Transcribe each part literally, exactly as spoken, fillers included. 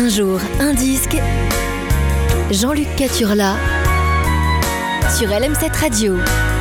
Un jour, un disque. Jean-Luc Caturla sur L M sept Radio.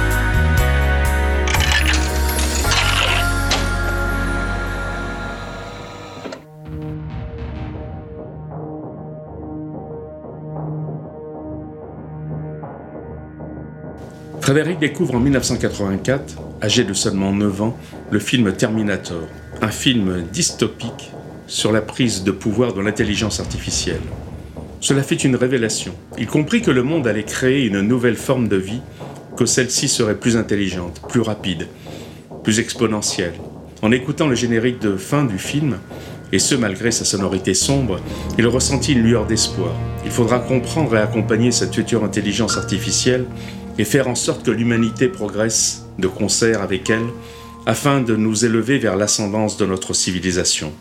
Frédéric découvre en dix-neuf cent quatre-vingt-quatre, âgé de seulement neuf ans, le film Terminator, un film dystopique sur la prise de pouvoir de l'intelligence artificielle. Cela fait une révélation. Il comprit que le monde allait créer une nouvelle forme de vie, que celle-ci serait plus intelligente, plus rapide, plus exponentielle. En écoutant le générique de fin du film, et ce malgré sa sonorité sombre, il ressentit une lueur d'espoir. Il faudra comprendre et accompagner cette future intelligence artificielle et faire en sorte que l'humanité progresse de concert avec elle, afin de nous élever vers l'ascendance de notre civilisation.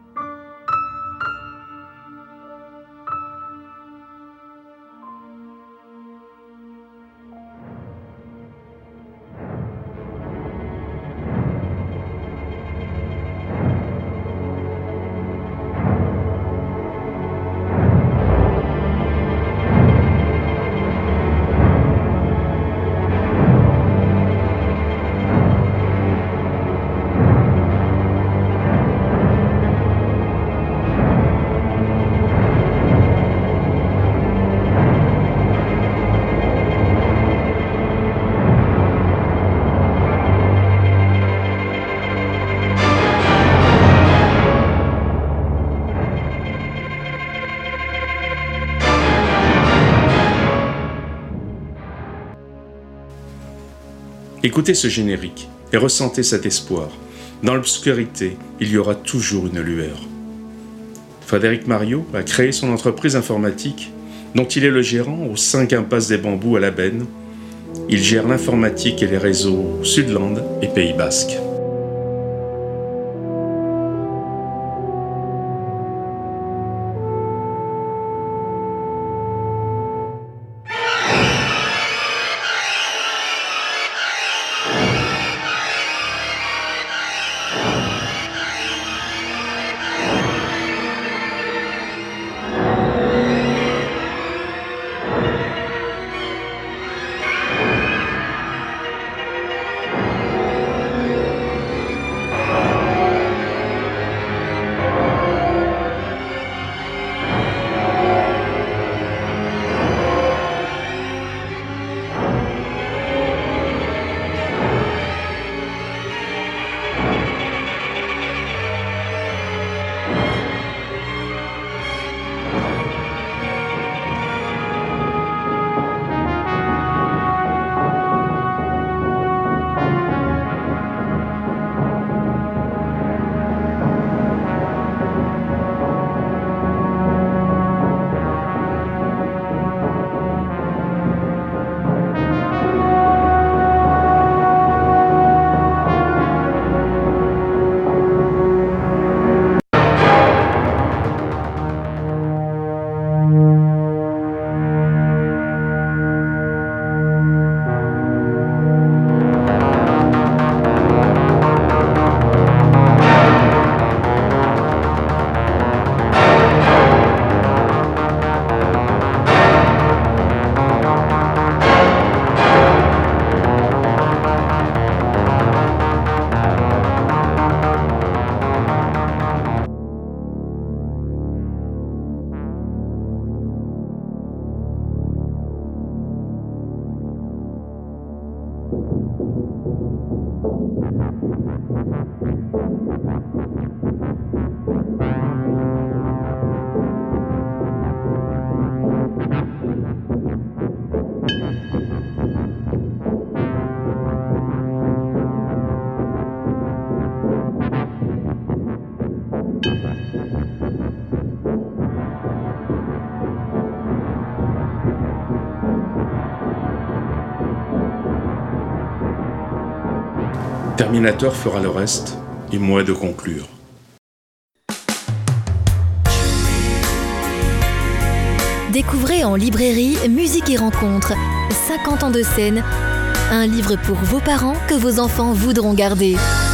Écoutez ce générique et ressentez cet espoir. Dans l'obscurité, il y aura toujours une lueur. Frédéric Mariot a créé son entreprise informatique, dont il est le gérant aux cinq impasses des Bambous à la Benne. Il gère l'informatique et les réseaux Sudland et Pays Basque. Terminator fera le reste, et moi de conclure. Découvrez en librairie Musique et Rencontres, cinquante ans de scène, un livre pour vos parents que vos enfants voudront garder.